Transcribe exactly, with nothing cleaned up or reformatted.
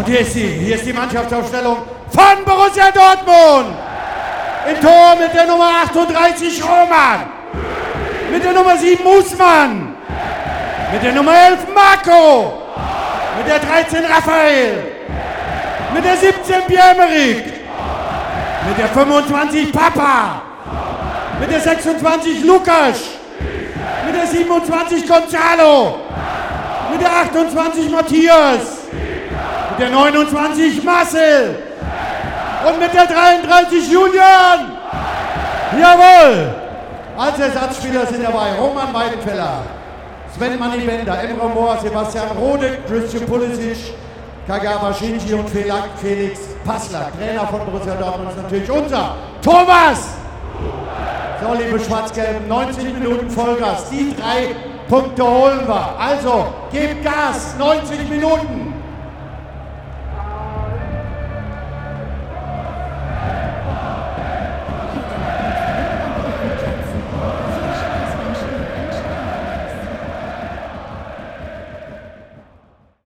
hier ist sie, hier ist die Mannschaftsaufstellung von Borussia Dortmund. Im Tor mit der Nummer achtunddreißig Roman, mit der Nummer sieben Usman, mit der Nummer elf Marco, mit der dreizehn Raphael, mit der siebzehn Pierre-Emerick, mit der fünfundzwanzig Papa, mit der sechsundzwanzig Lukas, mit der siebenundzwanzig Gonzalo, mit der achtundzwanzig Matthias, mit der neunundzwanzig Marcel und mit der dreiunddreißig Julian. Jawohl! Als Ersatzspieler sind dabei Roman Weidenfeller, Sven Manni Bender, Emre Mor, Sebastian Rode, Christian Pulisic, Kagawa Shinji und Felix Passlack. Trainer von Borussia Dortmund ist natürlich unser Thomas! So, liebe Schwarz-Gelben, neunzig Minuten Vollgas. Die drei Punkte holen wir. Also, gebt Gas, neunzig Minuten.